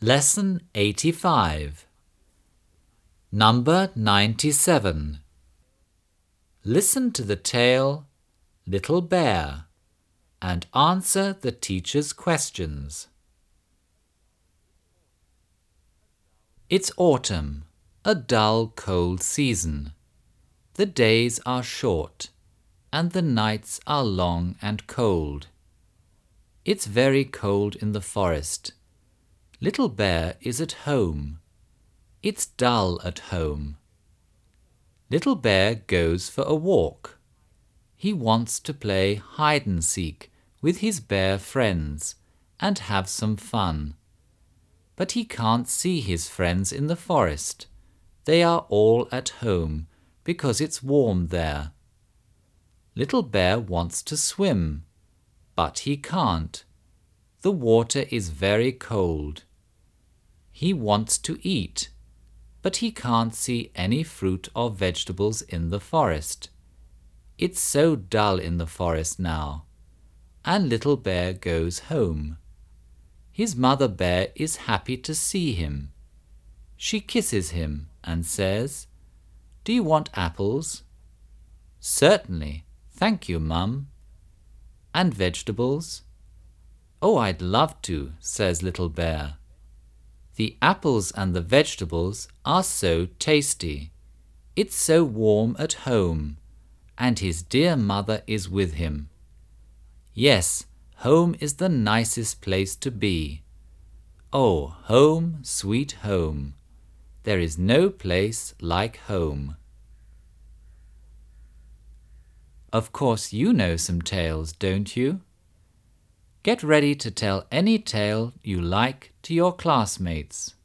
Lesson 85. Number 97. Listen to the tale Little Bear and answer the teacher's questions. It's autumn, a dull, cold season. The days are short and the nights are long and cold. It's very cold in the forest. Little Bear is at home. It's dull at home. Little Bear goes for a walk. He wants to play hide and seek with his bear friends and have some fun. But he can't see his friends in the forest. They are all at home because it's warm there. Little Bear wants to swim, but he can't. The water is very cold. He wants to eat, but he can't see any fruit or vegetables in the forest. It's so dull in the forest now, and Little Bear goes home. His mother bear is happy to see him. She kisses him and says, "Do you want apples?" "Certainly, thank you, Mum." "And vegetables?" "Oh, I'd love to," says Little Bear. The apples and the vegetables are so tasty. It's so warm at home, and his dear mother is with him. Yes, home is the nicest place to be. Oh, home, sweet home. There is no place like home. Of course you know some tales, don't you? Get ready to tell any tale you like to your classmates.